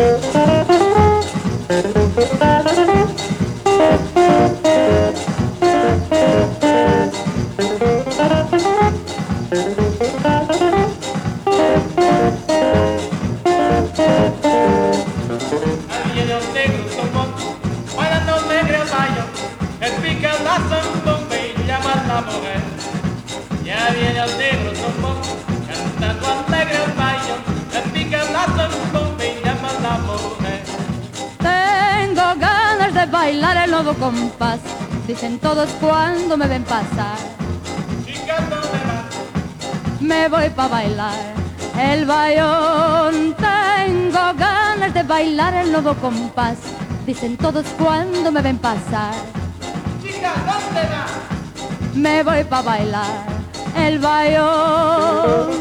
Ya viene el negro trombón, cantando alegre el baño, el pica la zambomba y llama a la mujer. Tengo ganas de bailar el nuevo compás, dicen todos cuando me ven pasar. Chica, ¿dónde vas? Me voy pa' bailar el bayón. Tengo ganas de bailar el nuevo compás, dicen todos cuando me ven pasar. Chica, ¿dónde vas? Me voy pa' bailar el bayón.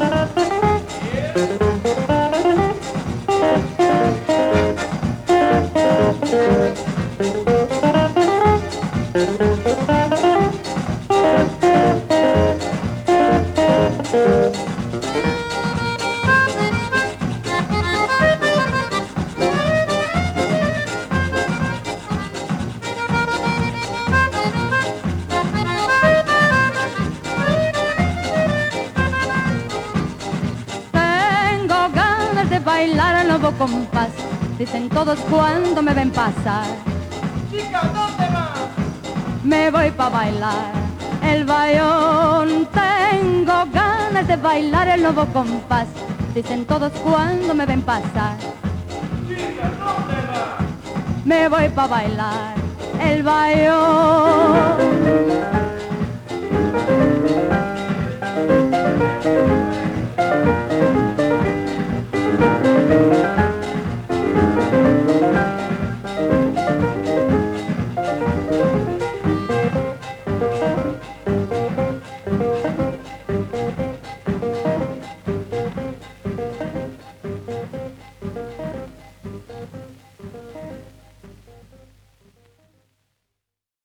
Bailar el nuevo compás, dicen todos cuando me ven pasar. Chica, ¿dónde vas? Me voy pa' bailar el bayón. Tengo ganas de bailar el nuevo compás, dicen todos cuando me ven pasar. Chica, ¿dónde vas? Me voy pa' bailar el bayón.